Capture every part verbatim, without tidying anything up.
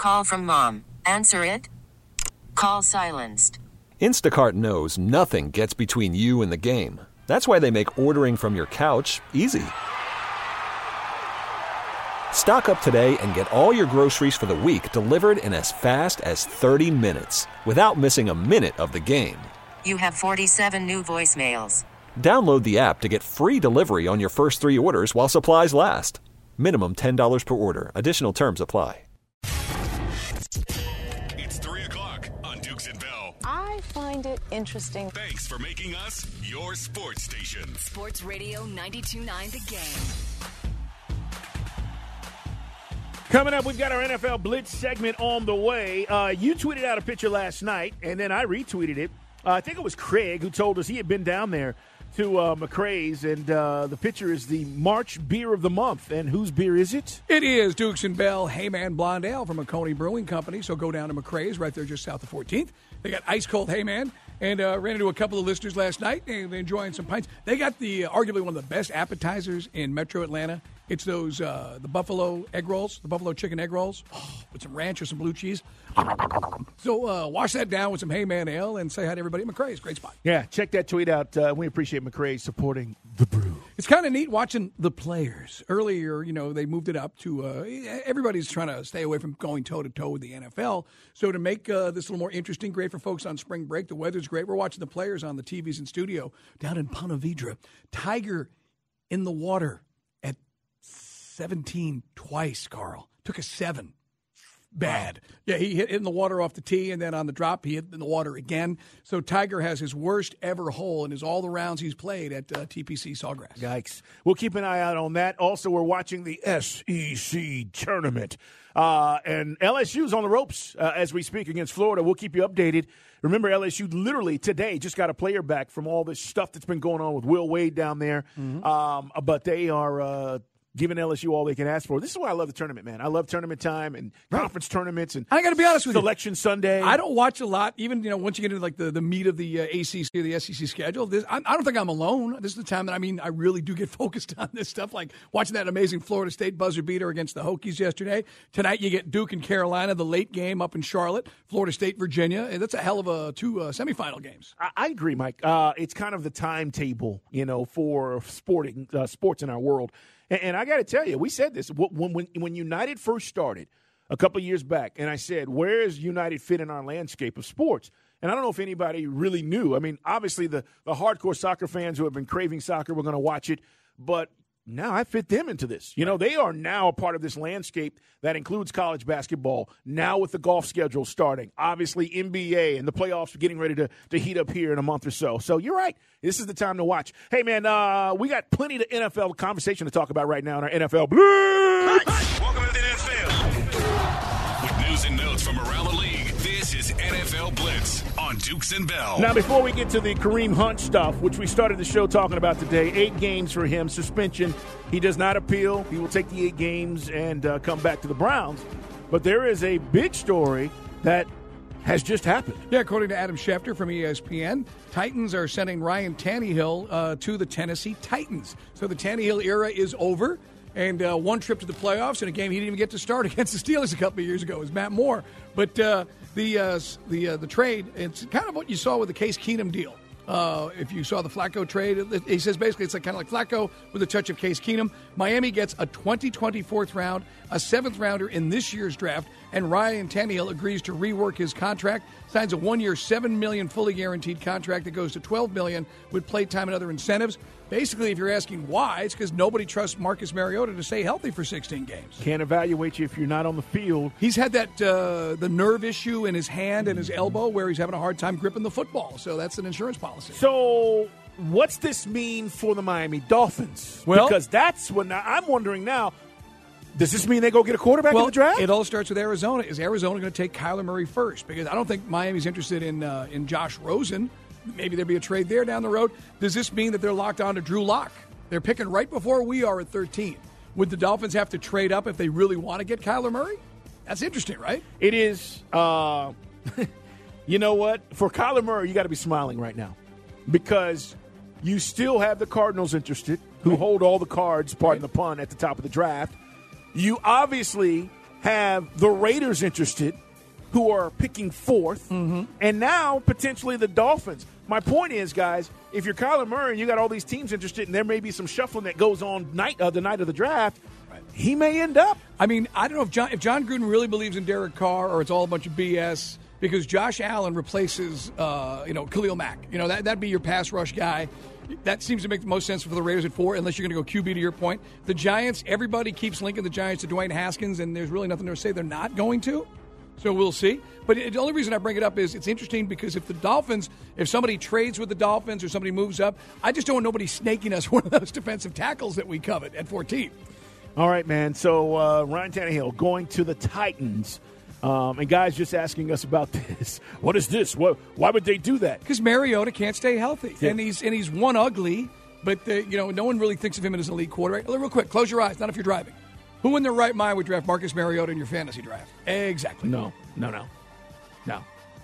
Call from mom. Answer it. Call silenced. Instacart knows nothing gets between you and the game. That's why they make ordering from your couch easy. Stock up today and get all your groceries for the week delivered in as fast as thirty minutes without missing a minute of the game. You have forty-seven new voicemails. Download the app to get free delivery on your first three orders while supplies last. Minimum ten dollars per order. Additional terms apply. It's three o'clock on Dukes and Bell. I find it interesting. Thanks for making us your sports station. Sports Radio ninety-two point nine The Game. Coming up, we've got our N F L Blitz segment on the way. Uh, you tweeted out a picture last night, and then I retweeted it. Uh, I think it was Craig who told us he had been down there to uh, McCrae's, and uh, the picture is the March Beer of the Month. And whose beer is it? It is Dukes and Bell Heyman Blonde Ale from Oconee Brewing Company. So go down to McCrae's right there just south of fourteenth. They got ice cold Heyman, and uh, ran into a couple of listeners last night, and they're enjoying some pints. They got the uh, arguably one of the best appetizers in Metro Atlanta. It's those uh, the buffalo egg rolls, the buffalo chicken egg rolls, oh, with some ranch or some blue cheese. So uh, wash that down with some Heyman Ale and say hi to everybody at McCrae's. Great spot. Yeah, check that tweet out. Uh, we appreciate McCrae's supporting the brew. It's kind of neat watching the players. Earlier, you know, they moved it up to uh, everybody's trying to stay away from going toe-to-toe with the N F L. So to make uh, this a little more interesting, great for folks on spring break, the weather's great. We're watching the players on the T Vs in studio down in Ponte Vedra. Tiger in the water at seventeen twice, Carl. Took a seven. Bad. Yeah, he hit in the water off the tee, and then on the drop, he hit in the water again. So Tiger has his worst ever hole in his all the rounds he's played at uh, T P C Sawgrass. Yikes. We'll keep an eye out on that. Also, we're watching the S E C tournament. Uh, and L S U's on the ropes uh, as we speak against Florida. We'll keep you updated. Remember, L S U literally today just got a player back from all this stuff that's been going on with Will Wade down there. Mm-hmm. Um, but they are uh, giving L S U all they can ask for. This is why I love the tournament, man. I love tournament time and right. conference tournaments. And I got to be honest with you. Selection Sunday. I don't watch a lot, even you know once you get into like the, the meat of the uh, A C C or the S E C schedule. This, I, I don't think I'm alone. This is the time that I mean I really do get focused on this stuff, like watching that amazing Florida State buzzer beater against the Hokies yesterday. Tonight you get Duke and Carolina, the late game up in Charlotte, Florida State, Virginia. And that's a hell of a two uh, semifinal games. I, I agree, Mike. Uh, it's kind of the timetable, you know, for sporting uh, sports in our world. And, and I got to tell you, we said this when, when when United first started a couple of years back, and I said, where is United fit in our landscape of sports? And I don't know if anybody really knew. I mean, obviously the, the hardcore soccer fans who have been craving soccer were going to watch it, but now I fit them into this. You know, they are now a part of this landscape that includes college basketball, now with the golf schedule starting, obviously N B A and the playoffs are getting ready to, to heat up here in a month or so. So you're right. This is the time to watch. Hey, man, uh, we got plenty of N F L conversation to talk about right now in our N F L Blitz. Welcome to the N F L. With news and notes from around the league, this is N F L Blitz on Dukes and Bell. Now, before we get to the Kareem Hunt stuff, which we started the show talking about today, eight games for him, suspension. He does not appeal. He will take the eight games and uh, come back to the Browns. But there is a big story that has just happened. Yeah, according to Adam Schefter from E S P N, Titans are sending Ryan Tannehill uh, to the Tennessee Titans. So the Tannehill era is over. And uh, one trip to the playoffs in a game he didn't even get to start against the Steelers a couple of years ago was Matt Moore. But uh, the uh, the uh, the trade, it's kind of what you saw with the Case Keenum deal. Uh, if you saw the Flacco trade, he says basically it's like kind of like Flacco with a touch of Case Keenum. Miami gets a twenty twenty fourth round, a seventh rounder in this year's draft, and Ryan Tannehill agrees to rework his contract, signs a one-year, seven million dollars fully guaranteed contract that goes to twelve million dollars with play time and other incentives. Basically, if you're asking why, it's because nobody trusts Marcus Mariota to stay healthy for sixteen games. Can't evaluate you if you're not on the field. He's had that uh, the nerve issue in his hand and his elbow where he's having a hard time gripping the football. So that's an insurance policy. So what's this mean for the Miami Dolphins? Well, because that's what now, I'm wondering now. Does this mean they go get a quarterback well, in the draft? It all starts with Arizona. Is Arizona going to take Kyler Murray first? Because I don't think Miami's interested in uh, in Josh Rosen. Maybe there'll be a trade there down the road. Does this mean that they're locked on to Drew Lock? They're picking right before we are at thirteen. Would the Dolphins have to trade up if they really want to get Kyler Murray? That's interesting, right? It is. Uh, you know what? For Kyler Murray, you got to be smiling right now because you still have the Cardinals interested, who hold all the cards, pardon the pun, at the top of the draft. You obviously have the Raiders interested, who are picking fourth, Mm-hmm. and now potentially the Dolphins. My point is, guys, if you're Kyler Murray and you got all these teams interested, and there may be some shuffling that goes on night uh, the night of the draft, he may end up. I mean, I don't know if John, if John Gruden really believes in Derek Carr or it's all a bunch of B S, because Josh Allen replaces, uh, you know, Khalil Mack. You know, that, that'd be your pass rush guy. That seems to make the most sense for the Raiders at four, unless you're going to go Q B to your point. The Giants, everybody keeps linking the Giants to Dwayne Haskins, and there's really nothing to say they're not going to. So we'll see. But it, the only reason I bring it up is it's interesting because if the Dolphins, if somebody trades with the Dolphins or somebody moves up, I just don't want nobody snaking us one of those defensive tackles that we covet at fourteen. All right, man. So uh, Ryan Tannehill going to the Titans. Um, and guys just asking us about this. What is this? What, why would they do that? Because Mariota can't stay healthy. Yeah. And he's and he's one ugly, but the, you know, no one really thinks of him as an elite quarterback. Real quick, close your eyes, not if you're driving. Who in their right mind would draft Marcus Mariota in your fantasy draft? Exactly. No, no, no. No.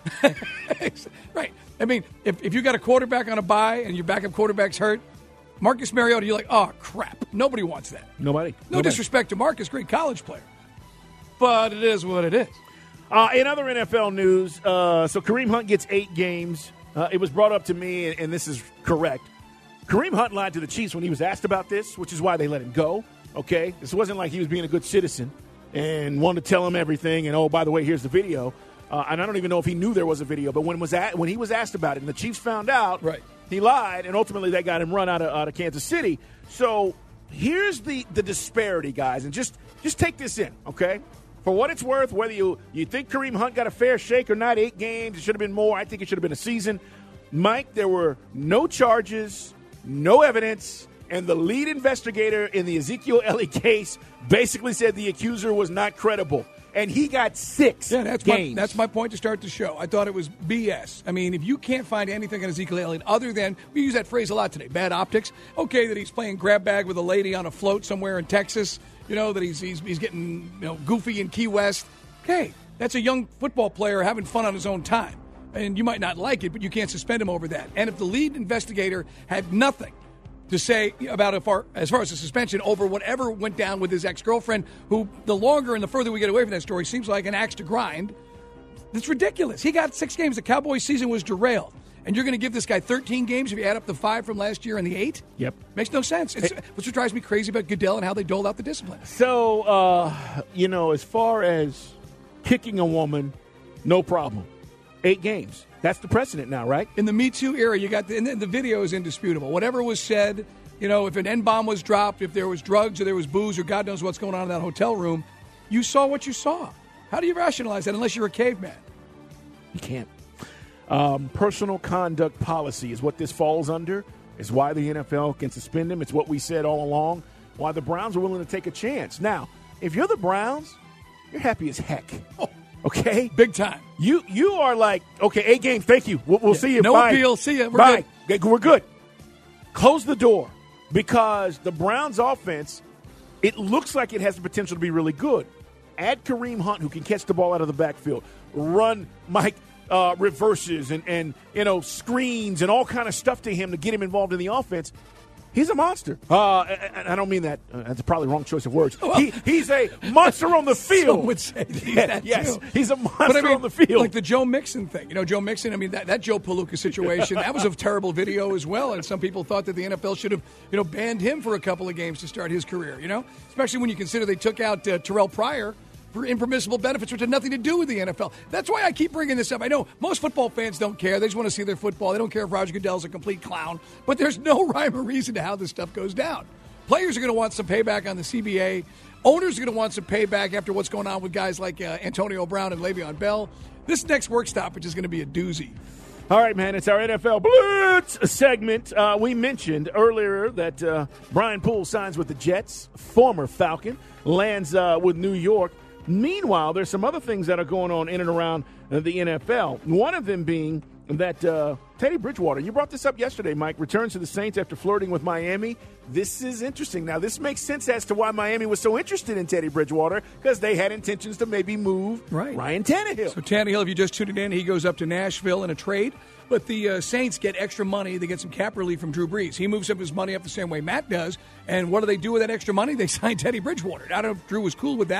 Right. I mean, if, if you got a quarterback on a bye and your backup quarterback's hurt, Marcus Mariota, you're like, oh, crap. Nobody wants that. Nobody. No Nobody. disrespect to Marcus, great college player. But it is what it is. Uh, in other N F L news, uh, so Kareem Hunt gets eight games. Uh, it was brought up to me, and, and this is correct. Kareem Hunt lied to the Chiefs when he was asked about this, which is why they let him go. Okay? This wasn't like he was being a good citizen and wanted to tell him everything, and, oh, by the way, here's the video. Uh, and I don't even know if he knew there was a video, but when was at, when he was asked about it and the Chiefs found out, right. he lied, and ultimately they got him run out of, out of Kansas City. So here's the, the disparity, guys, and just, just take this in, okay? For what it's worth, whether you, you think Kareem Hunt got a fair shake or not, eight games, it should have been more. I think it should have been a season. Mike, there were no charges, no evidence, and the lead investigator in the Ezekiel Elliott case basically said the accuser was not credible. And he got six yeah, that's games. My, that's my point to start the show. I thought it was B S. I mean, if you can't find anything on Ezekiel Elliott other than, we use that phrase a lot today, bad optics. Okay, that he's playing grab bag with a lady on a float somewhere in Texas. You know, that he's he's, he's getting you know goofy in Key West. Okay, that's a young football player having fun on his own time. And you might not like it, but you can't suspend him over that. And if the lead investigator had nothing to say about as far, as far as the suspension over whatever went down with his ex-girlfriend, who the longer and the further we get away from that story seems like an axe to grind, it's ridiculous. He got six games. The Cowboys season was derailed. And you're going to give this guy thirteen games if you add up the five from last year and the eight? Yep. Makes no sense. It's, hey. Which drives me crazy about Goodell and how they doled out the discipline. So, uh, you know, as far as kicking a woman, no problem. Eight games. That's the precedent now, right? In the Me Too era, you got the, and the video is indisputable. Whatever was said, you know, if an N-bomb was dropped, if there was drugs or there was booze or God knows what's going on in that hotel room, you saw what you saw. How do you rationalize that unless you're a caveman? You can't. Um, personal conduct policy is what this falls under. It's why the N F L can suspend him. It's what we said all along. Why the Browns are willing to take a chance. Now, if you're the Browns, you're happy as heck. Oh. Okay? Big time. You you are like, okay, eight games, thank you. We'll, we'll yeah. see you. No Bye. appeal. See you. We're Bye. good. We're good. Close the door because the Browns' offense, it looks like it has the potential to be really good. Add Kareem Hunt, who can catch the ball out of the backfield, run Mike uh, reverses and, and, you know, screens and all kind of stuff to him to get him involved in the offense. He's a monster. Uh, and I don't mean that. Uh, that's probably the wrong choice of words. Well, he, he's a monster on the field. Some would say he's yeah, that yes, too. he's a monster but I mean, on the field. Like the Joe Mixon thing. You know, Joe Mixon, I mean, that, that Joe Palooka situation, that was a terrible video as well. And some people thought that the N F L should have, you know, banned him for a couple of games to start his career, you know? Especially when you consider they took out uh, Terrell Pryor for impermissible benefits, which had nothing to do with the N F L. That's why I keep bringing this up. I know most football fans don't care. They just want to see their football. They don't care if Roger Goodell's a complete clown. But there's no rhyme or reason to how this stuff goes down. Players are going to want some payback on the C B A. Owners are going to want some payback after what's going on with guys like uh, Antonio Brown and Le'Veon Bell. This next work stoppage is going to be a doozy. All right, man, it's our N F L Blitz segment. Uh, we mentioned earlier that uh, Brian Poole signs with the Jets, former Falcon, lands uh, with New York. Meanwhile, there's some other things that are going on in and around the N F L. One of them being that uh, Teddy Bridgewater, you brought this up yesterday, Mike, returns to the Saints after flirting with Miami. This is interesting. Now, this makes sense as to why Miami was so interested in Teddy Bridgewater, because they had intentions to maybe move right. Ryan Tannehill. So Tannehill, if you just tuned in, he goes up to Nashville in a trade. But the uh, Saints get extra money. They get some cap relief from Drew Brees. He moves up his money up the same way Matt does. And what do they do with that extra money? They sign Teddy Bridgewater. I don't know if Drew was cool with that.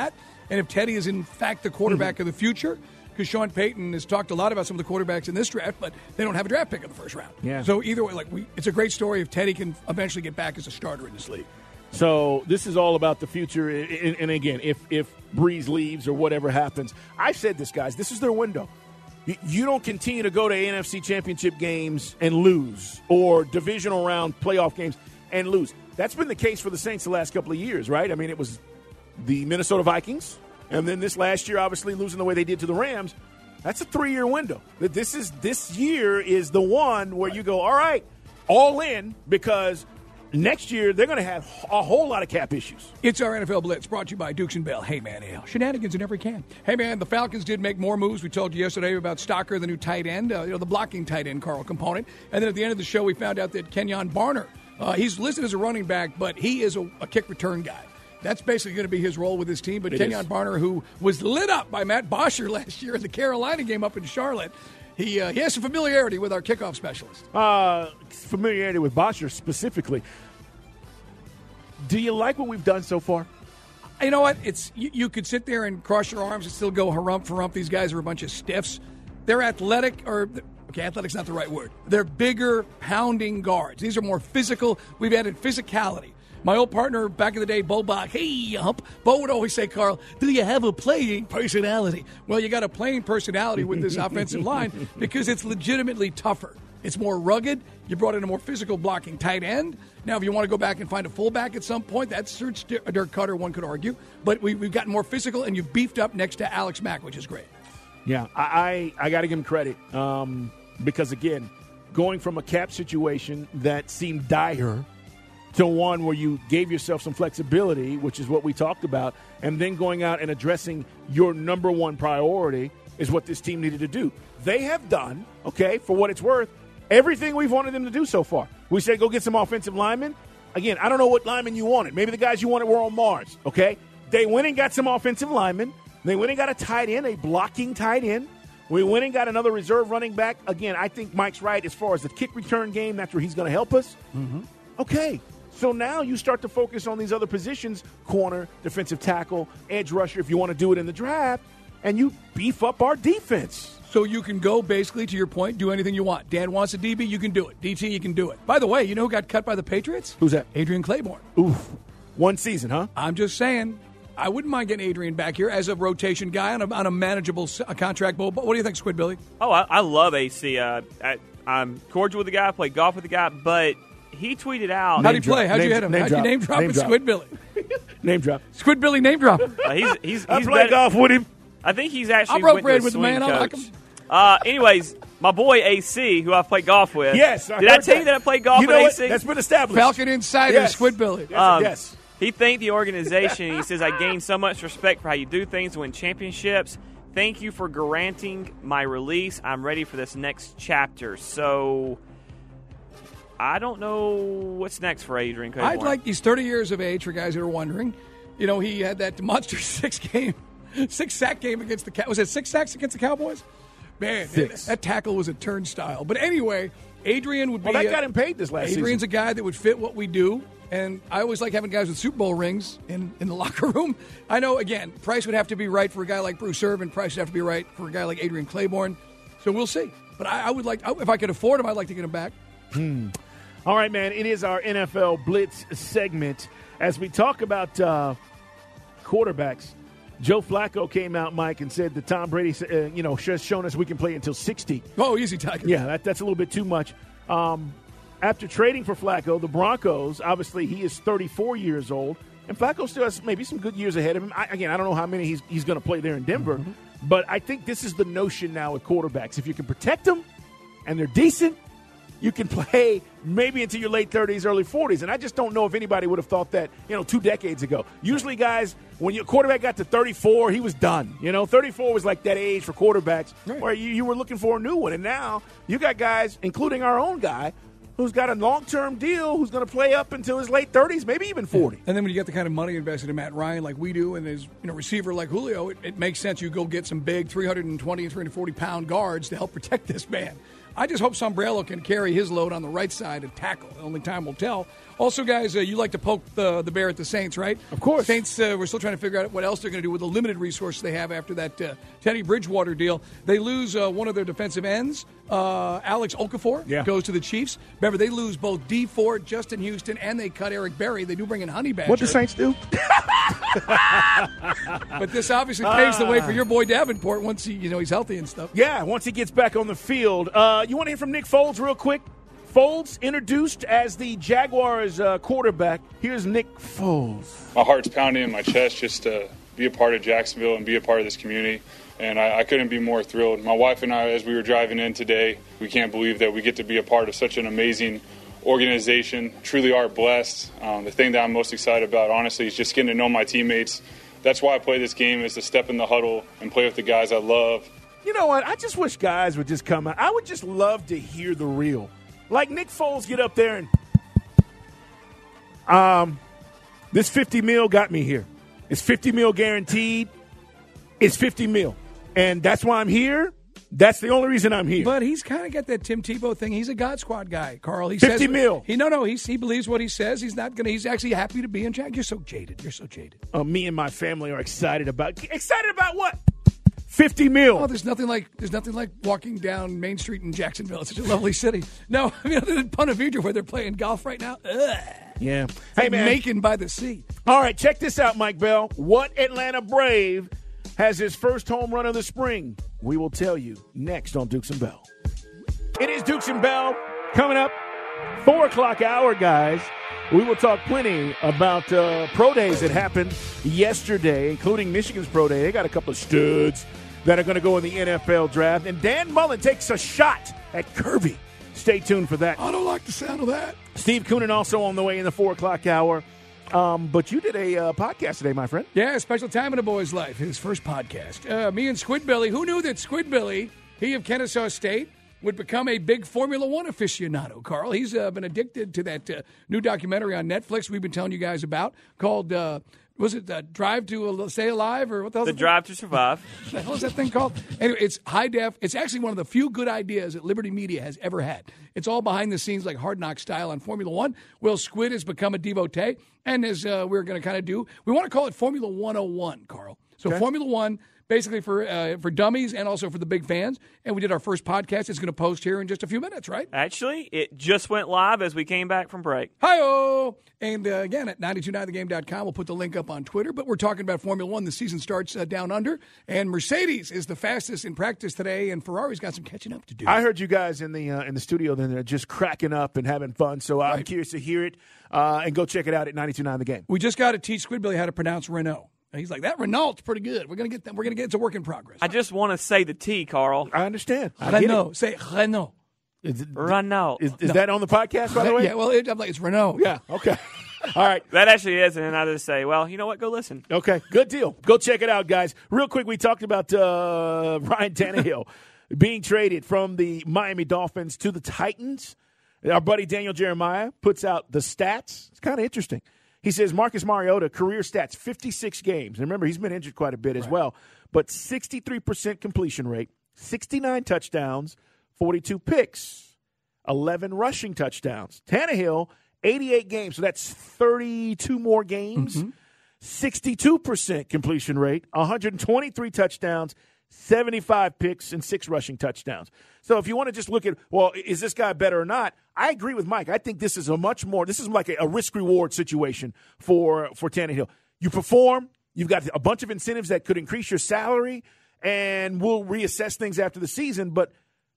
and if Teddy is in fact the quarterback mm-hmm. of the future. Because Sean Payton has talked a lot about some of the quarterbacks in this draft, but they don't have a draft pick in the first round. Yeah. So either way, like we, it's a great story if Teddy can eventually get back as a starter in this league. So this is all about the future. And, and again, if if Breeze leaves or whatever happens, I've said this, guys, this is their window. You, you don't continue to go to N F C championship games and lose, or divisional round playoff games and lose. That's been the case for the Saints the last couple of years, right? I mean, it was the Minnesota Vikings. And then this last year, obviously, losing the way they did to the Rams, that's a three-year window. This is this year is the one where you go, all right, all in, because next year they're going to have a whole lot of cap issues. It's our N F L Blitz, brought to you by Dukes and Bell. Hey, man, Ale. Shenanigans in every can. Hey, man, the Falcons did make more moves. We told you yesterday about Stocker, the new tight end, uh, you know, the blocking tight end, Carl component. And then at the end of the show, we found out that Kenyon Barner, uh, he's listed as a running back, but he is a, a kick return guy. That's basically going to be his role with his team. But it Kenyon is. Barner, who was lit up by Matt Bosher last year in the Carolina game up in Charlotte, he uh, he has some familiarity with our kickoff specialist. Uh, familiarity with Bosher specifically. Do you like what we've done so far? You know what? It's you, you could sit there and cross your arms and still go harump for rump. These guys are a bunch of stiffs. They're athletic, or okay, athletic's not the right word. They're bigger, pounding guards. These are more physical. We've added physicality. My old partner back in the day, Bo Bach, hey, hump. Bo would always say, Carl, do you have a playing personality? Well, you got a playing personality with this offensive line because it's legitimately tougher. It's more rugged. You brought in a more physical blocking tight end. Now, if you want to go back and find a fullback at some point, that's Dirk Cutter, one could argue. But we, we've gotten more physical, and you've beefed up next to Alex Mack, which is great. Yeah, I, I, I got to give him credit um, because, again, going from a cap situation that seemed dire to one where you gave yourself some flexibility, which is what we talked about, and then going out and addressing your number one priority is what this team needed to do. They have done, okay, for what it's worth, everything we've wanted them to do so far. We said go get some offensive linemen. Again, I don't know what linemen you wanted. Maybe the guys you wanted were on Mars, okay? They went and got some offensive linemen. They went and got a tight end, a blocking tight end. We went and got another reserve running back. Again, I think Mike's right as far as the kick return game. That's where he's going to help us. Mm-hmm. Okay. So now you start to focus on these other positions, corner, defensive tackle, edge rusher, if you want to do it in the draft, and you beef up our defense. So you can go, basically, to your point, do anything you want. Dan wants a D B, you can do it. D T, you can do it. By the way, you know who got cut by the Patriots? Who's that? Adrian Claiborne. Oof. One season, huh? I'm just saying, I wouldn't mind getting Adrian back here as a rotation guy on a, on a manageable a contract. What do you think, Squid Billy? Oh, I, I love A C. Uh, I, I'm cordial with the guy, play golf with the guy, but he tweeted out. How'd he play? How'd you hit him? How'd you name drop it, Squid Billy? Name drop. Squid Billy name drop. Uh, he's he's, he's I played golf with him. I think he's actually. I broke went bread to with the man. coach. I like him. Uh, anyways, my boy A C, who I've played golf with. Yes, I did I heard tell that. you that I played golf you with know A C? What? That's been established. Falcon Insider, yes. Squid Billy. Yes. Um, yes. He thanked the organization. He says, I gained so much respect for how you do things to win championships. Thank you for granting my release. I'm ready for this next chapter. So I don't know what's next for Adrian Claiborne. I'd like, he's thirty years of age, for guys who are wondering. You know, he had that monster six game, six sack game against the Cow- was it six sacks against the Cowboys? Man, Six. that tackle was a turnstile. But anyway, Adrian would be. Well, that a, got him paid this last Adrian's season. a guy that would fit what we do. And I always like having guys with Super Bowl rings in, in the locker room. I know, again, price would have to be right for a guy like Bruce Irvin. Price would have to be right for a guy like Adrian Claiborne. So we'll see. But I, I would like, if I could afford him, I'd like to get him back. Hmm. All right, man. It is our N F L Blitz segment. As we talk about uh, quarterbacks, Joe Flacco came out, Mike, and said that Tom Brady, uh, you know, has shown us we can play until sixty. Oh, easy, Tiger. Yeah, that, that's a little bit too much. Um, after trading for Flacco, the Broncos, obviously he is thirty-four years old, and Flacco still has maybe some good years ahead of him. I, again, I don't know how many he's, he's going to play there in Denver, mm-hmm. but I think this is the notion now with quarterbacks. If you can protect them and they're decent, you can play maybe into your late thirties, early forties. And I just don't know if anybody would have thought that, you know, two decades ago. Usually, guys, when your quarterback got to thirty-four, he was done. You know, thirty-four was like that age for quarterbacks right. where you, you were looking for a new one. And now you got guys, including our own guy, who's got a long-term deal, who's going to play up until his late thirties, maybe even forty. And then when you get the kind of money invested in Matt Ryan like we do and his, you know, receiver like Julio, it, it makes sense you go get some big three hundred twenty and three hundred forty pound guards to help protect this man. I just hope Sombrello can carry his load on the right side and tackle. Only time will tell. Also, guys, uh, you like to poke the, the bear at the Saints, right? Of course. Saints, uh, we're still trying to figure out what else they're going to do with the limited resources they have after that uh, Teddy Bridgewater deal. They lose uh, one of their defensive ends, uh, Alex Okafor, yeah. goes to the Chiefs. Remember, they lose both D Ford, Justin Houston, and they cut Eric Berry. They do bring in Honey Badger. What the Saints do? But this obviously paves the way for your boy Davenport once he, you know, he's healthy and stuff. Yeah, once he gets back on the field. Uh, you want to hear from Nick Foles real quick? Foles introduced as the Jaguars uh, quarterback. Here's Nick Foles. My heart's pounding in my chest just to be a part of Jacksonville and be a part of this community. And I, I couldn't be more thrilled. My wife and I, as we were driving in today, we can't believe that we get to be a part of such an amazing organization. Truly are blessed. Um, the thing that I'm most excited about, honestly, is just getting to know my teammates. That's why I play this game, is to step in the huddle and play with the guys I love. You know what? I just wish guys would just come out. I would just love to hear the real. Like Nick Foles get up there and, um, this fifty mil got me here. It's fifty mil guaranteed. It's fifty mil. And that's why I'm here. That's the only reason I'm here. But he's kind of got that Tim Tebow thing. He's a God Squad guy, Carl. He fifty says, mil. He no no. He's, he believes what he says. He's not gonna. He's actually happy to be in Jack. You're so jaded. You're so jaded. Uh, me and my family are excited about. Excited about what? Fifty mil. Oh, there's nothing like there's nothing like walking down Main Street in Jacksonville. It's such a lovely city. No, I mean other than Punta Vedra where they're playing golf right now. Ugh. Yeah. It's Hey like man. Macon by the sea. All right, check this out, Mike Bell. What Atlanta Brave has his first home run of the spring? We will tell you next on Dukes and Bell. It is Dukes and Bell coming up. Four o'clock hour, guys. We will talk plenty about uh, pro days that happened yesterday, including Michigan's pro day. They got a couple of studs that are going to go in the N F L draft. And Dan Mullen takes a shot at Kirby. Stay tuned for that. I don't like the sound of that. Steve Koonin also on the way in the four o'clock hour. Um, but you did a uh, podcast today, my friend. Yeah, a special time in a boy's life. His first podcast. Uh, me and Squidbilly. Who knew that Squidbilly, he of Kennesaw State, would become a big Formula One aficionado, Carl? He's uh, been addicted to that uh, new documentary on Netflix we've been telling you guys about called, uh, was it uh, Drive to Stay Alive? Or what the hell? The Drive to Survive. What the hell is that thing called? Anyway, it's high def. It's actually one of the few good ideas that Liberty Media has ever had. It's all behind the scenes, like Hard Knock style on Formula One. Will Squid has become a devotee, and as uh, we're going to kind of do, we want to call it Formula one oh one, Carl. So Okay. Formula One, basically for uh, for dummies and also for the big fans. And we did our first podcast. It's going to post here in just a few minutes, right? Actually, it just went live as we came back from break. Hi-oh! And uh, again, at nine two nine the game dot com, we'll put the link up on Twitter. But we're talking about Formula One. The season starts uh, down under, and Mercedes is the fastest in practice today, and Ferrari's got some catching up to do. I heard you guys in the uh, in the studio then they're just cracking up and having fun. So I'm Right. curious to hear it uh, and go check it out at ninety-two point nine The Game. We just got to teach Squidbilly how to pronounce Renault. And he's like, that Renault's pretty good. We're gonna get that. We're gonna get it's a work in progress. I just want to say the T, Carl. I understand. I get Renault. Say Renault. it. Is, it, Renault. is, is that on the podcast, by the way? Yeah. Well, it, I'm like it's Renault. Yeah, okay. All right. That actually is, and then I just say, well, you know what? Go listen. Okay, good deal. Go check it out, guys. Real quick, we talked about uh, Ryan Tannehill being traded from the Miami Dolphins to the Titans. Our buddy Daniel Jeremiah puts out the stats. It's kind of interesting. He says Marcus Mariota, career stats, fifty-six games. And remember, he's been injured quite a bit as well. But sixty-three percent completion rate, sixty-nine touchdowns, forty-two picks, eleven rushing touchdowns. Tannehill, eighty-eight games, so that's thirty-two more games. Mm-hmm. sixty-two percent completion rate, one hundred twenty-three touchdowns, seventy-five picks, and six rushing touchdowns. So if you want to just look at, well, is this guy better or not? I agree with Mike. I think this is a much more, this is like a, a risk-reward situation for, for Tannehill. You perform, you've got a bunch of incentives that could increase your salary, and we'll reassess things after the season, but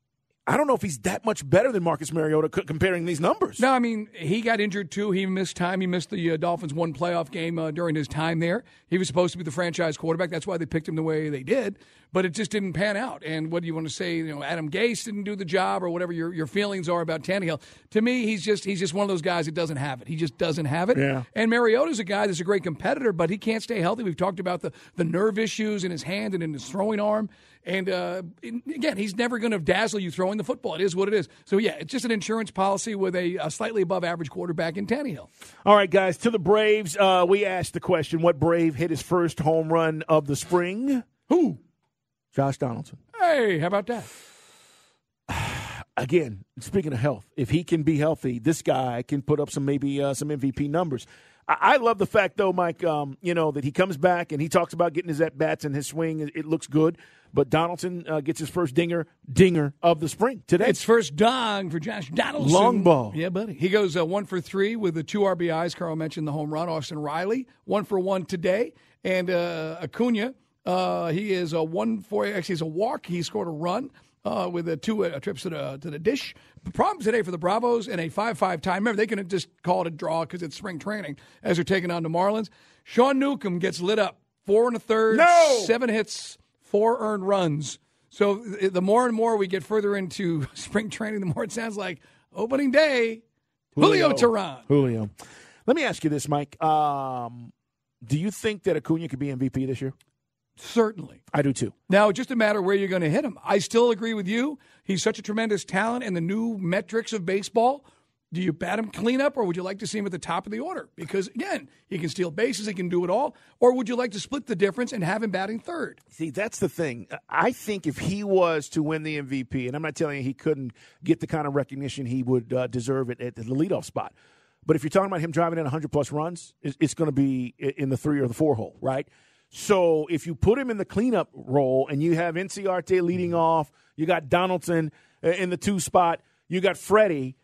I don't know if he's that much better than Marcus Mariota c- comparing these numbers. No, I mean, he got injured too. He missed time. He missed the uh, Dolphins' one playoff game uh, during his time there. He was supposed to be the franchise quarterback. That's why they picked him the way they did. But it just didn't pan out. And what do you want to say? You know, Adam Gase didn't do the job, or whatever your, your feelings are about Tannehill. To me, he's just he's just one of those guys that doesn't have it. He just doesn't have it. Yeah. And Mariota's a guy that's a great competitor, but he can't stay healthy. We've talked about the, the nerve issues in his hand and in his throwing arm. And, uh, again, he's never going to dazzle you throwing the football. It is what it is. So, yeah, it's just an insurance policy with a, a slightly above-average quarterback in Tannehill. All right, guys, to the Braves, uh, we asked the question, what Brave hit his first home run of the spring? Who? Josh Donaldson. Hey, how about that? again, speaking of health, if he can be healthy, this guy can put up some maybe uh, some M V P numbers. I, I love the fact, though, Mike, um, you know, that he comes back and he talks about getting his at-bats and his swing. It, it looks good. But Donaldson uh, gets his first dinger dinger of the spring today. It's first dong for Josh Donaldson. Long ball. Yeah, buddy. He goes uh, one for three with the two R B Is. Carl mentioned the home run. Austin Riley, one for one today. And uh, Acuna, uh, he is a one for, actually, he's a walk. He scored a run uh, with a two uh, trips to the, to the dish. The problem today for the Bravos in a five five tie. Remember, they can just call it a draw because it's spring training as they're taking on the Marlins. Sean Newcomb gets lit up. Four and a third, no! seven hits. Four earned runs. So the more and more we get further into spring training, the more it sounds like opening day, Julio, Julio Teheran. Julio. Let me ask you this, Mike. Um, do you think that Acuna could be M V P this year? Certainly. I do, too. Now, it's just a matter of where you're going to hit him. I still agree with you. He's such a tremendous talent in the new metrics of baseball. Do you bat him cleanup, or would you like to see him at the top of the order? Because, again, he can steal bases, he can do it all. Or would you like to split the difference and have him batting third? See, that's the thing. I think if he was to win the M V P, and I'm not telling you he couldn't get the kind of recognition he would uh, deserve it at the leadoff spot, but if you're talking about him driving in one hundred plus runs, it's going to be in the three or the four hole, right? So if you put him in the cleanup role and you have Inciarte leading off, you got Donaldson in the two spot, you got Freddie,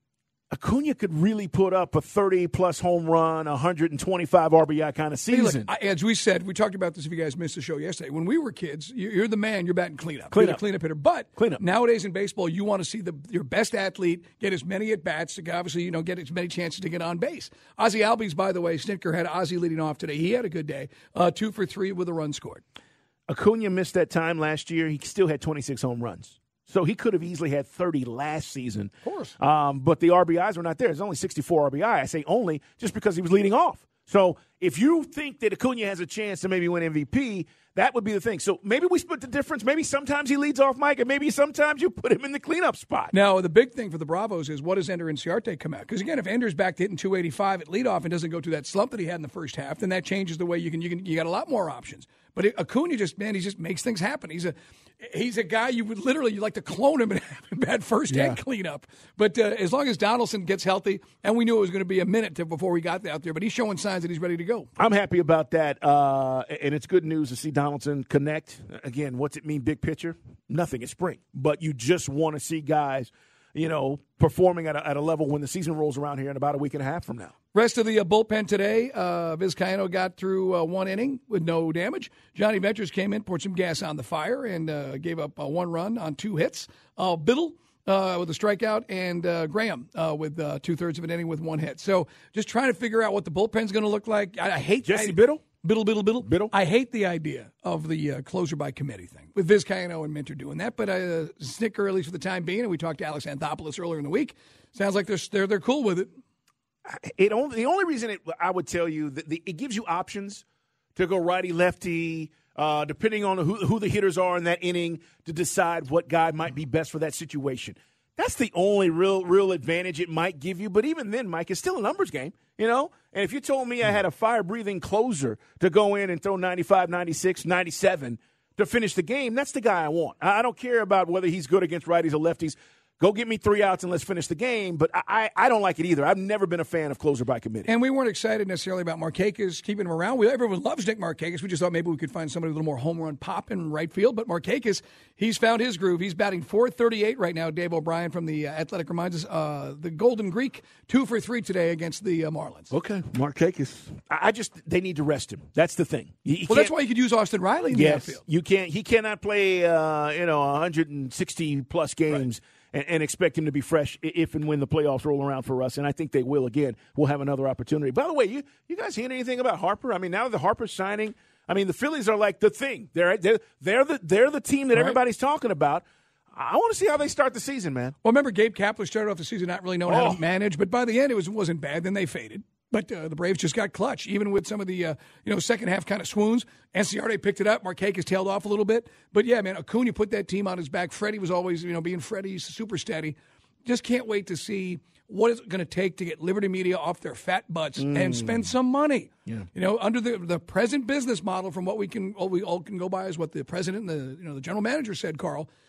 Acuna could really put up a thirty-plus home run, one hundred twenty-five R B I kind of season. Hey, look, as we said, we talked about this if you guys missed the show yesterday. When we were kids, you're the man, you're batting cleanup. Clean you're up. the cleanup hitter. But Cleanup. nowadays in baseball, you want to see the your best athlete get as many at-bats to obviously, you know, get as many chances to get on base. Ozzie Albies, by the way, Snitker had Ozzie leading off today. He had a good day. Uh, two for three with a run scored. Acuna missed that time last year. He still had twenty-six home runs. So he could have easily had thirty last season. Of course. Um, but the R B Is were not there. There's only sixty-four R B I. I say only just because he was leading off. So if you think that Acuna has a chance to maybe win M V P, that would be the thing. So maybe we split the difference. Maybe sometimes he leads off, Mike, and maybe sometimes you put him in the cleanup spot. Now, the big thing for the Bravos is what does Ender Inciarte come out? Because, again, if Ender's back to hitting two eighty-five at leadoff and doesn't go through that slump that he had in the first half, then that changes the way you can, you can you got a lot more options. But Acuna just, man, he just makes things happen. He's a he's a guy you would literally, you'd like to clone him and have him bat first yeah. and cleanup. But uh, as long as Donaldson gets healthy, and we knew it was going to be a minute to, before we got out there, but he's showing signs that he's ready to go. I'm happy about that, uh, and it's good news to see Donaldson connect. Again, what's it mean, big picture? Nothing. It's spring. But you just want to see guys, you know, performing at a, at a level when the season rolls around here in about a week and a half from now. Rest of the uh, bullpen today, uh, Vizcaíno got through uh, one inning with no damage. Johnny Ventures came in, poured some gas on the fire, and uh, gave up uh, one run on two hits. Uh, Biddle uh, with a strikeout, and uh, Graham uh, with uh, two-thirds of an inning with one hit. So just trying to figure out what the bullpen's going to look like. I, I hate Jesse I, Biddle? Biddle, Biddle, Biddle. Biddle. I hate the idea of the uh, closer by committee thing with Vizcaíno and Minter doing that, but uh, Snitker, at least for the time being, and we talked to Alex Anthopoulos earlier in the week, sounds like they're they're, they're cool with it. It only, the only reason it, I would tell you that the, it gives you options to go righty lefty, uh, depending on who, who the hitters are in that inning, to decide what guy might be best for that situation. That's the only real real advantage it might give you. But even then, Mike, it's still a numbers game, you know? And if you told me I had a fire-breathing closer to go in and throw ninety-five, ninety-six, ninety-seven to finish the game, that's the guy I want. I don't care about whether he's good against righties or lefties. Go get me three outs and let's finish the game. But I, I don't like it either. I've never been a fan of closer by committee. And we weren't excited necessarily about Markakis, keeping him around. We, everyone loves Nick Markakis. We just thought maybe we could find somebody with a little more home run pop in right field. But Markakis, he's found his groove. He's batting four thirty-eight right now. Dave O'Brien from the uh, Athletic reminds us, uh, the Golden Greek, two for three today against the uh, Marlins. Okay, Markakis. I, I just, they need to rest him. That's the thing. You, you well, that's why you could use Austin Riley in yes, the outfield. You can't, he cannot play, uh, you know, one hundred sixty plus games. Right. And, and expect him to be fresh if and when the playoffs roll around for us. And I think they will again. We'll have another opportunity. By the way, you, you guys hear anything about Harper? I mean, now that Harper's signing, I mean, the Phillies are like the thing. They're they're, they're, the, they're the team that right. everybody's talking about. I want to see how they start the season, man. Well, remember, Gabe Kapler started off the season not really knowing oh. how to manage, but by the end it was, wasn't bad. Then they faded. But uh, the Braves just got clutch, even with some of the uh, you know second half kind of swoons. Inciarte picked it up. Markakis tailed off a little bit. But, yeah, man, Acuna put that team on his back. Freddie was always, you know, being Freddie, he's super steady. Just can't wait to see what it's going to take to get Liberty Media off their fat butts mm. and spend some money. Yeah. You know, under the the present business model, from what we can all we all can go by is what the president and the you know the general manager said, Carl.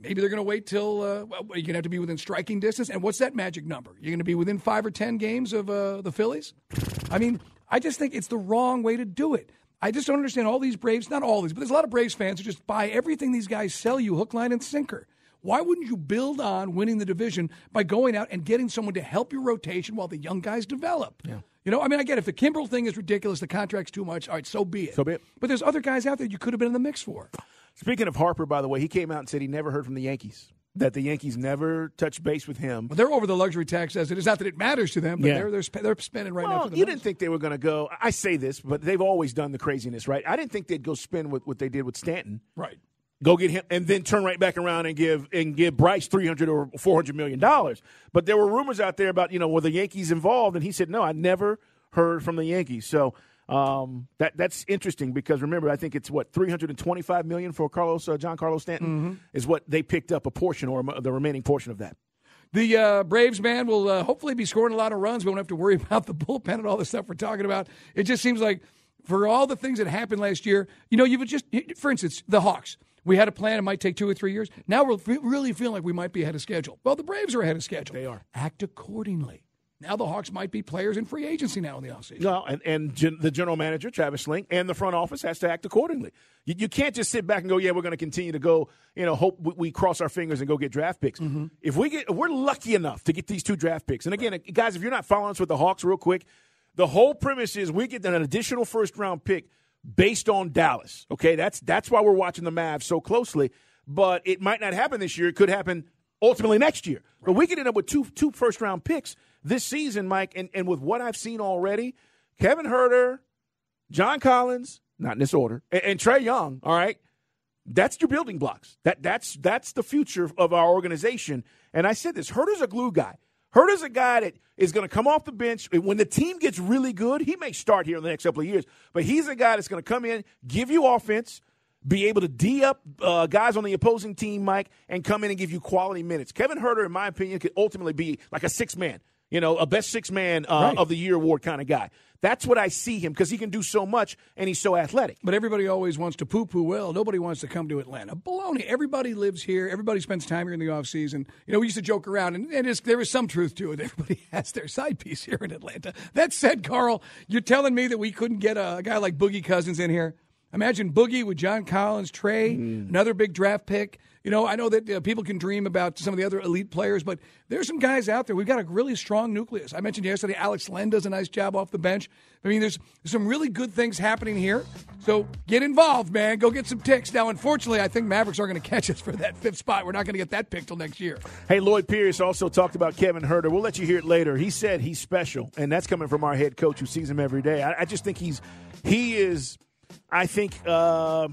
maybe they're going to wait till uh, well, you're going to have to be within striking distance. And what's that magic number? You're going to be within five or ten games of uh, the Phillies? I mean, I just think it's the wrong way to do it. I just don't understand all these Braves, not all these, but there's a lot of Braves fans who just buy everything these guys sell you hook, line, and sinker. Why wouldn't you build on winning the division by going out and getting someone to help your rotation while the young guys develop? Yeah. You know, I mean, I get it. If the Kimbrel thing is ridiculous, the contract's too much, all right, so be it. So be it. But there's other guys out there you could have been in the mix for. Speaking of Harper, by the way, he came out and said he never heard from the Yankees, that the Yankees never touched base with him. Well, they're over the luxury tax as it is. Not that it matters to them, but Yeah. they're, they're, sp- they're spending right well, now. For the you Mets. didn't think they were going to go. I say this, but they've always done the craziness, right? I didn't think they'd go spin with what they did with Stanton. Right. Go get him, and then turn right back around and give and give Bryce three hundred or four hundred million dollars. But there were rumors out there about, you know, were the Yankees involved, and he said no, I never heard from the Yankees. So um, that that's interesting because remember, I think it's what three hundred and twenty-five million dollars for Carlos uh, John Carlos Stanton Mm-hmm. is what they picked up a portion or the remaining portion of that. The uh, Braves, man, will uh, hopefully be scoring a lot of runs. We won't have to worry about the bullpen and all the stuff we're talking about. It just seems like for all the things that happened last year, you know, you've just, for instance, the Hawks. We had a plan. It might take two or three years. Now we're fe- really feeling like we might be ahead of schedule. Well, the Braves are ahead of schedule. They are. Act accordingly. Now the Hawks might be players in free agency now in the offseason. No, and, and gen- the general manager, Travis Sling, and the front office has to act accordingly. You, you can't just sit back and go, yeah, we're going to continue to go, you know, hope we, we cross our fingers and go get draft picks. Mm-hmm. If we get, if we're lucky enough to get these two draft picks, and again, guys, if you're not following us with the Hawks real quick, the whole premise is we get an additional first-round pick based on Dallas, okay? That's that's why we're watching the Mavs so closely, but it might not happen this year. It could happen ultimately next year. Right. But we could end up with two two first-round picks this season, Mike, and, and with what I've seen already, Kevin Huerter, John Collins, not in this order, and, and Trae Young, all right, that's your building blocks. That That's that's the future of our organization. And I said this, Huerter's a glue guy. Huerter's a guy that is going to come off the bench. When the team gets really good, he may start here in the next couple of years, but he's a guy that's going to come in, give you offense, be able to D up uh, guys on the opposing team, Mike, and come in and give you quality minutes. Kevin Huerter, in my opinion, could ultimately be like a six-man, you know, a best six-man uh, right. of the year award kind of guy. That's what I see him because he can do so much and he's so athletic. But everybody always wants to poo-poo. Well, nobody wants to come to Atlanta. Baloney. Everybody lives here. Everybody spends time here in the offseason. You know, we used to joke around, and, and there is some truth to it. Everybody has their side piece here in Atlanta. That said, Carl, you're telling me that we couldn't get a, a guy like Boogie Cousins in here? Imagine Boogie with John Collins, Trae, mm. another big draft pick. You know, I know that uh, people can dream about some of the other elite players, but there's some guys out there. We've got a really strong nucleus. I mentioned yesterday Alex Len does a nice job off the bench. I mean, there's some really good things happening here. So get involved, man. Go get some ticks. Now, unfortunately, I think Mavericks are going to catch us for that fifth spot. We're not going to get that pick till next year. Hey, Lloyd Pierce also talked about Kevin Huerter. We'll let you hear it later. He said he's special, and that's coming from our head coach who sees him every day. I, I just think he's he is, I think, uh,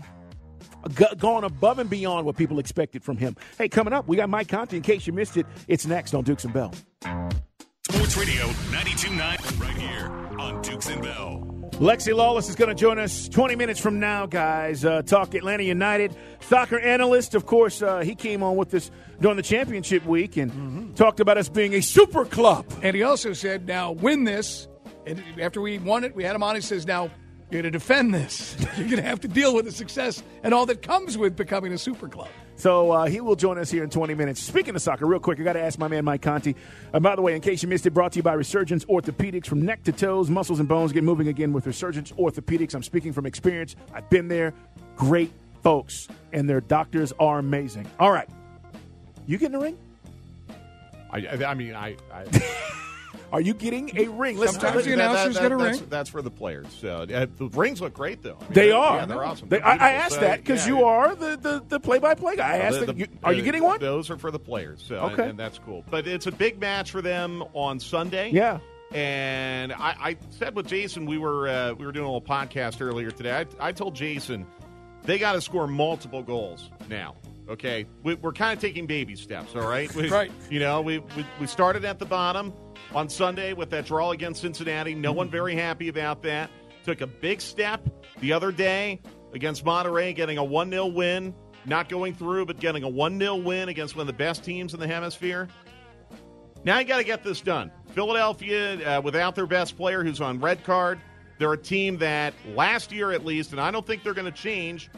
g- gone above and beyond what people expected from him. Hey, coming up, we got Mike Conti. In case you missed it, it's next on Dukes and Bell. Sports Radio ninety-two point nine right here on Dukes and Bell. Lexi Lawless is going to join us twenty minutes from now, guys. Uh, talk Atlanta United. Soccer analyst, of course, uh, he came on with us during the championship week and mm-hmm. talked about us being a super club. And he also said, now win this. And after we won it, we had him on. He says, now you're going to defend this. You're going to have to deal with the success and all that comes with becoming a super club. So uh, he will join us here in twenty minutes. Speaking of soccer, real quick, I got to ask my man Mike Conti. Uh, by the way, in case you missed it, brought to you by Resurgence Orthopedics. From neck to toes, muscles and bones get moving again with Resurgence Orthopedics. I'm speaking from experience. I've been there. Great folks, and their doctors are amazing. All right. You getting a ring? I, I mean, I... I Are you getting a ring? Listen, Sometimes the announcers that, that, get a that's, ring. That's for the players. Uh, the rings look great, though. I mean, they they're, are. Yeah, they're awesome. They, They're I, I asked so, that because yeah, you are the, the, the play-by-play guy. I asked the, that. the, You, are you getting one? Those are for the players. So, okay. And, and that's cool. But it's a big match for them on Sunday. Yeah. And I, I said with Jason, we were uh, we were doing a little podcast earlier today. I, I told Jason they got to score multiple goals now. Okay, we, we're kind of taking baby steps. All right, we, right. You know, we, we we started at the bottom on Sunday with that draw against Cincinnati. No one very happy about that. Took a big step the other day against Monterey, getting a one nil win. Not going through, but getting a one nil win against one of the best teams in the hemisphere. Now you got to get this done. Philadelphia, uh, without their best player who's on red card, they're a team that last year at least, and I don't think they're going to change, they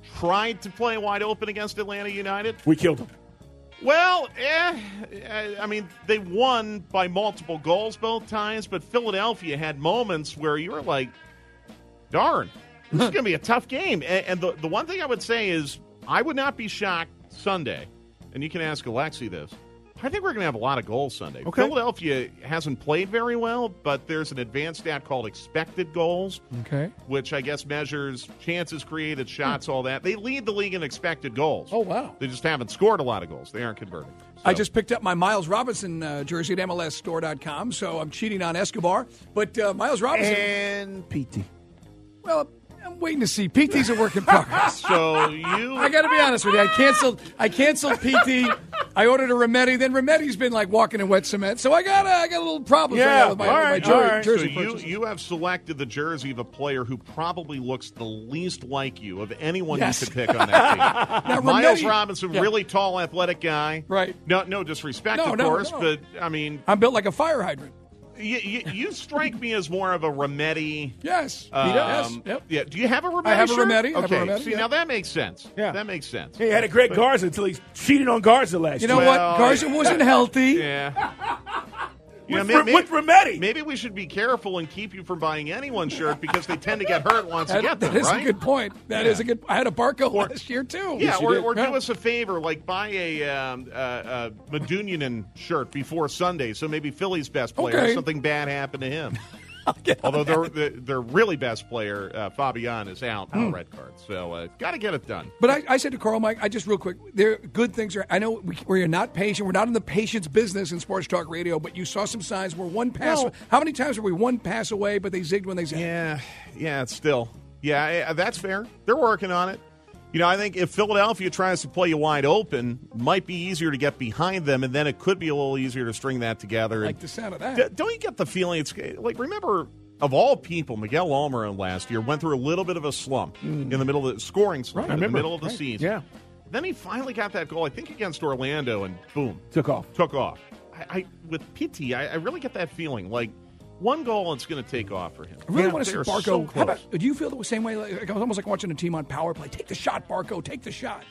tried to play wide open against Atlanta United. We killed them. Well, eh, I mean, they won by multiple goals both times, but Philadelphia had moments where you were like, darn, this is going to be a tough game. And, and the, the one thing I would say is I would not be shocked Sunday, and you can ask Alexi this, I think we're going to have a lot of goals Sunday. Okay. Philadelphia hasn't played very well, but there's an advanced stat called expected goals, Okay. which I guess measures chances created, shots, all that. They lead the league in expected goals. Oh, wow. They just haven't scored a lot of goals. They aren't converting. I So- just picked up my Miles Robinson uh, jersey at M L S store dot com, so I'm cheating on Escobar. But uh, Miles Robinson, And P T. well, I'm waiting to see. P T's a work in progress. So you, I got to be honest with you. I canceled. I canceled P T. I ordered a Remetti. Then Remetti's been like walking in wet cement. So I got. A, I got a little problem Yeah, right now with my, all with my right, jer- all right. so jersey you, purchases. you have selected the jersey of a player who probably looks the least like you of anyone Yes. you could pick on that team. Now, Miles Remetti- Robinson, Yeah. really tall, athletic guy. Right. No, no disrespect, No, of no, course, no. but I mean, I'm built like a fire hydrant. you, you, you strike me as more of a Remetti. Yes. Um, he does. Yep. Yeah. Do you have a Remetti? I have a shirt? Remetti. I have a Okay. Remetti, See, yeah. now that makes sense. Yeah. That makes sense. He had a great But- Garza until he cheated on Garza last You know year. what? Well, Garza wasn't healthy. Yeah. You With, know, Re- with Remetti. Maybe we should be careful and keep you from buying anyone's shirt because they tend to get hurt once That, you get that them, is right? a good point. That Yeah. is a good. I had a Barco last year too. Yeah, you or, did. or Yeah. do us a favor, like buy a um, uh, uh, Medunjanin shirt before Sunday, so maybe Philly's best player, Okay. something bad happened to him. Although their their their really best player, uh, Fabian, is out on a red card, so uh, got to get it done. But I, I said to Carl, Mike, I just real quick, there good things are. I know we, we're not patient. We're not in the patience business in sports talk radio. But you saw some signs. We're one pass. No. How many times were we one pass away? But they zigged when they zagged. Yeah, yeah, it's still. Yeah, yeah, that's fair. They're working on it. You know, I think if Philadelphia tries to play you wide open, it might be easier to get behind them, and then it could be a little easier to string that together. I like And the sound of that. d- don't you get the feeling it's like, remember, of all people, Miguel Almiron last year went through a little bit of a slump in the middle of the scoring slump Right, I in the remember. middle of the Right. season. Yeah. Then he finally got that goal, I think, against Orlando, and boom, Took off. took off. I, I with Pitti, I, I really get that feeling like one goal and it's going to take off for him. I really Yeah, want to see they're Barco. so How close. about, do you feel the same way? Like, it was almost like watching a team on power play. Take the shot, Barco. Take the shot.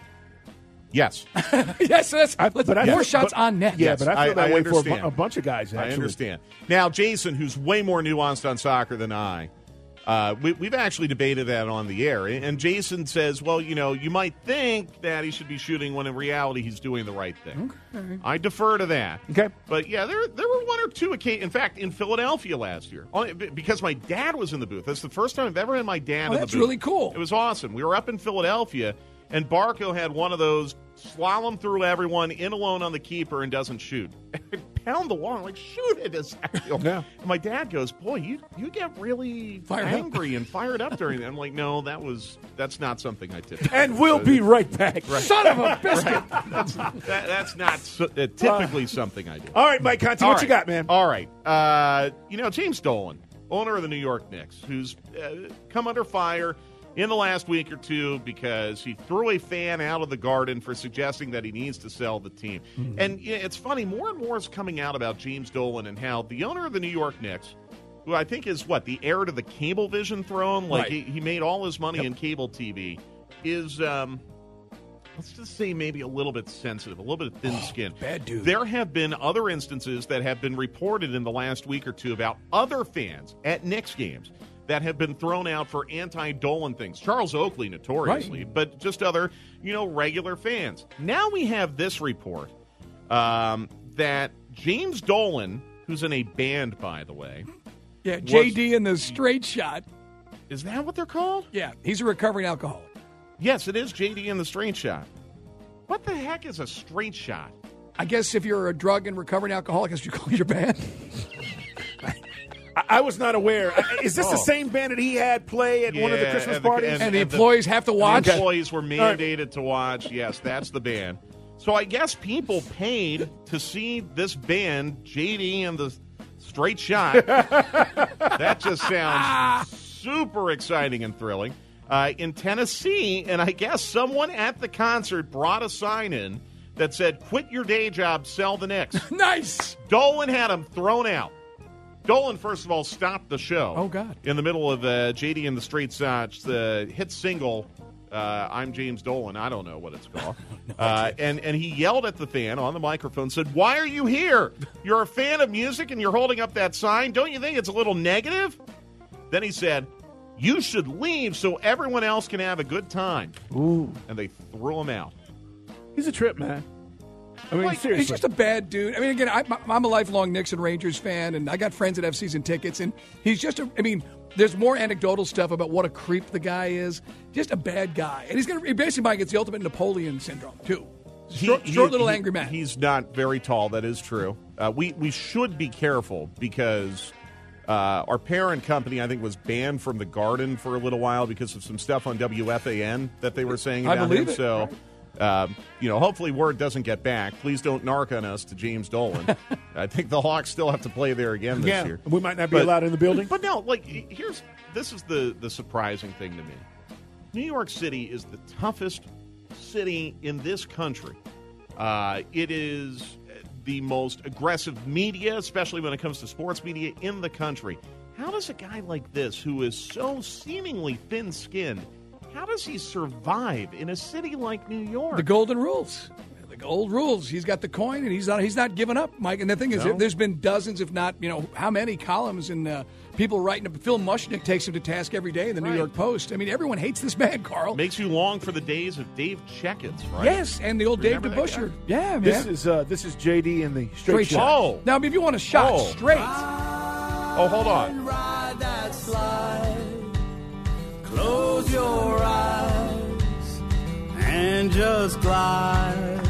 Yes. yes, that's I- let's, but I- more but- shots but- on net. Yeah, Yes, but I feel I- that I way for a, bu- understand. a bunch of guys, actually. I understand. Now, Jason, who's way more nuanced on soccer than I, uh, we, we've actually debated that on the air. And Jason says, well, you know, you might think that he should be shooting when in reality he's doing the right thing. Okay. I defer to that. Okay. But, yeah, there there were one or two occasions. In fact, in Philadelphia last year, only b- because my dad was in the booth. That's the first time I've ever had my dad Oh, in that's the booth. really cool. It was awesome. We were up in Philadelphia, and Barco had one of those slalom through everyone, in alone on the keeper, and doesn't shoot. Pound the wall. I'm like, shoot it, Ezekiel. Yeah. And my dad goes, boy, you, you get really Fired up. angry and fired up during that. I'm like, no, that was that's not something I did. And we'll be right back. Son of a biscuit. That's, that, that's not so, uh, typically something I do. All right, Mike Conti, All what right. you got, man? All right. Uh, you know, James Dolan, owner of the New York Knicks, who's uh, come under fire in the last week or two because he threw a fan out of the Garden for suggesting that he needs to sell the team. Mm-hmm. And yeah, it's funny, more and more is coming out about James Dolan and how the owner of the New York Knicks, who I think is, what, the heir to the Cablevision throne? Like, Right. he, he made all his money in cable T V, is... Um, let's just say maybe a little bit sensitive, a little bit thin-skinned. bad dude. There have been other instances that have been reported in the last week or two about other fans at Knicks games that have been thrown out for anti-Dolan things. Charles Oakley, notoriously, Right. but just other, you know, regular fans. Now we have this report um, that James Dolan, who's in a band, by the way. Yeah, J D in the straight shot. Is that what they're called? Yeah, he's a recovering alcoholic. Yes, it is J D in the straight shot. What the heck is a straight shot? I guess if you're a drug and recovering alcoholic, that's what you call your band. I, I was not aware. Is this the Oh. same band that he had play at one of the Yeah, Christmas and the- parties? and- And the and the- employees have to watch. The employees were right. mandated to watch. Yes, that's the band. So I guess people paid to see this band, J D and the Straight Shot. That just sounds super exciting and thrilling. Uh, in Tennessee, and I guess someone at the concert brought a sign in that said, "Quit your day job, sell the Knicks." Nice. Dolan had him thrown out. Dolan, first of all, stopped the show. Oh, God. In the middle of uh, J D and the Straight Shots, the hit single Uh, I'm James Dolan. I don't know what it's called. no, uh, and, and he yelled at the fan on the microphone, said, "Why are you here? You're a fan of music and you're holding up that sign. Don't you think it's a little negative?" Then he said, "You should leave so everyone else can have a good time." Ooh. And they threw him out. He's a trip, man. I mean, like, seriously. He's just a bad dude. I mean, again, I, I'm a lifelong Knicks and Rangers fan, and I got friends that have season tickets, and he's just a, I mean, there's more anecdotal stuff about what a creep the guy is. Just a bad guy. And he's going to, he basically might get the ultimate Napoleon syndrome, too. Short, he, short he, little he, angry man. He's not very tall, that is true. Uh, we, we should be careful because uh, our parent company, I think, was banned from the Garden for a little while because of some stuff on W F A N that they were saying about I believe him. it. So. Right. Um, you know, hopefully word doesn't get back. Please don't narc on us to James Dolan. I think the Hawks still have to play there again this yeah, year. We might not be but, allowed in the building. But no, like, here's this is the, the surprising thing to me. New York City is the toughest city in this country. Uh, it is the most aggressive media, especially when it comes to sports media, in the country. How does a guy like this, who is so seemingly thin-skinned, how does he survive in a city like New York? The golden rules. The gold rules. He's got the coin, and he's not he's not giving up, Mike. And the thing is, No. there's been dozens, if not, you know, how many columns and uh, people writing up. Phil Mushnick takes him to task every day in the New Right. York Post. I mean, everyone hates this man, Carl. Makes you long for the days of Dave Checkins, right? Yes, and the old Remember Dave that DeBuscher. guy? Yeah, man. This is uh, this is J D in the straight, straight shot. shot. Oh. Now, if you want a shot Oh. straight, Oh, hold on. Ride that slide. Close your eyes and just glide.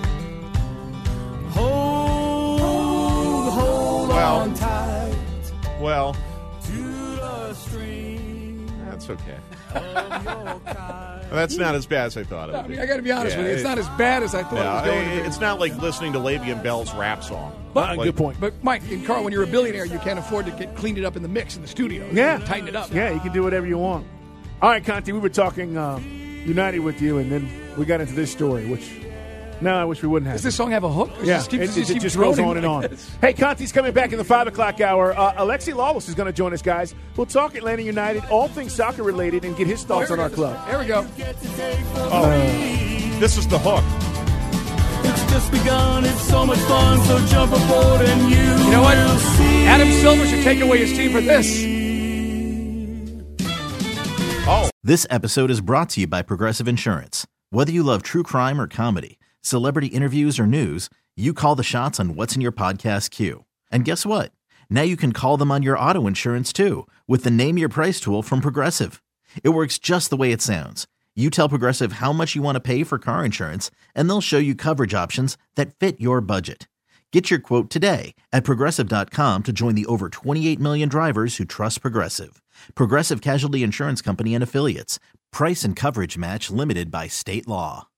Hold, hold Well. on tight Well, to the string that's okay. of your kite. That's not as bad as I thought it would I mean, be. I got to be honest Yeah, with you. It's it- not as bad as I thought it Yeah, was going to it- be. it's not like listening to Le'Veon Bell's rap song. But, Like- Good point. But, Mike and Carl, when you're a billionaire, you can't afford to get cleaned it up in the mix in the studio. Yeah. Tighten it up. Yeah, you can do whatever you want. All right, Conti, we were talking uh, United with you, and then we got into this story, which now I wish we wouldn't have. Does this song have a hook? Or Yeah, just keep, it, just it keep just goes droning on and on. like this? Hey, Conti's coming back in the five o'clock hour. Uh, Alexi Lawless is going to join us, guys. We'll talk Atlanta United, all things soccer related, and get his thoughts Oh, on here our we club. go. There we go. Oh, this is the hook. It's just begun, it's so much fun, so jump aboard and you You know what? will see. Adam Silver should take away his team for this. Oh, This episode is brought to you by Progressive Insurance. Whether you love true crime or comedy, celebrity interviews or news, you call the shots on what's in your podcast queue. And guess what? Now you can call them on your auto insurance too with the Name Your Price tool from Progressive. It works just the way it sounds. You tell Progressive how much you want to pay for car insurance, and they'll show you coverage options that fit your budget. Get your quote today at Progressive dot com to join the over twenty-eight million drivers who trust Progressive. Progressive Casualty Insurance Company and Affiliates. Price and coverage match limited by state law.